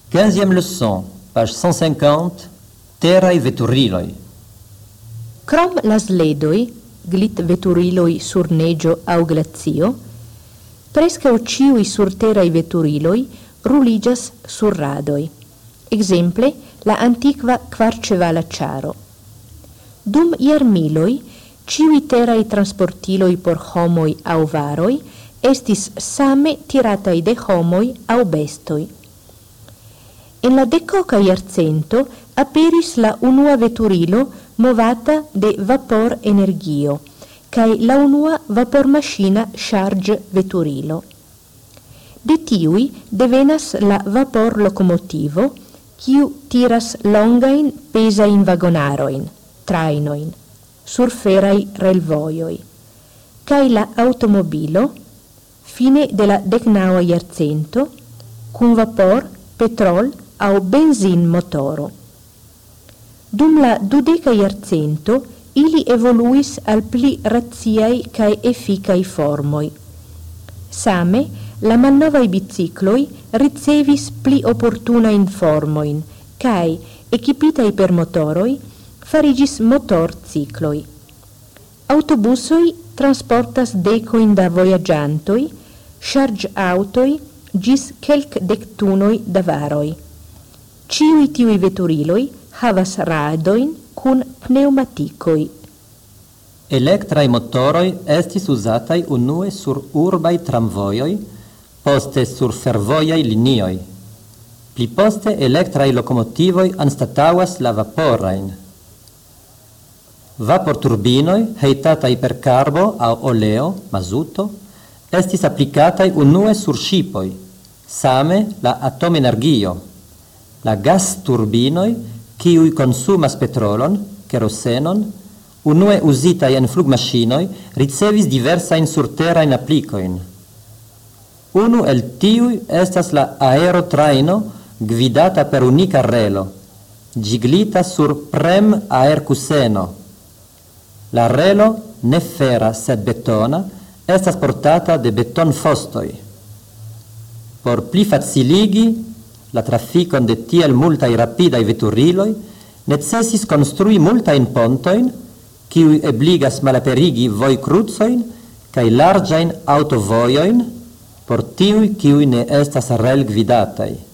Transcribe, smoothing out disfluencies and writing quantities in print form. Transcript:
15e leçon, page 150, terrae veturiloi. Crom las ledoi, glit veturiloi sur negio au glazio, presca ciui sur terrae veturiloi ruligas sur radoi. Exemple, la antiqua quarcevala ciaro. Dum iarmiloi, ciui terrae transportiloi por homoi au varoi estis same tiratai de homoi au bestoi. En la decoca iarcento aperis la unua veturilo movata de vapor energio, cae la unua vapor machina charge veturilo. De tiui devenas la vapor locomotivo, quiu tiras longain pesain vagonaroin, trainoin, sur ferai relvoioi, cae la automobilo, fine de la 19ª iarcento, cum vapor, petrol au benzin motoro. Dum la 20ª iarcento, ili evoluis al pli raziai cae efficai formoi. Same, la malnovae bicicloi ricevis pli opportunain formoin, cae, equipitai per motoroi, farigis motor cicloi. Autobusoi transportas decoin da voyagiantoi, charge autoi gis quelc dectunoi da varoi. Ciui tiui veturiloi havas radoin cun pneumaticoi. Electrae motoroi estis usatai unue sur urbai tramvoioi, poste sur fervoiai linioi. Pli poste electrae locomotivoi anstatauas la vaporain. Vapor turbinoi, heitatai per carbo au oleo, mazuto, estis applicatai unue sur shipoi, same la atomenergio. La gas turbinoi, quiui consumas petrolon, kerosenon, unue usitai en flugmachinoi, ricevis diversain surterain applicoin. Unu el tiui estas la aerotraino gvidata per unica relo, giglita sur prem aercuseno. La relo, ne fera sed betona, estas portata de beton fostoi. Por pli faciligi la traficon de tiel multai rapidai veturiloi, necessis construi multain pontoin, quiui ebligas malaperigi voi cruzoin, cae largain autovoioin, por tiui quiui ne estas rel gvidatai.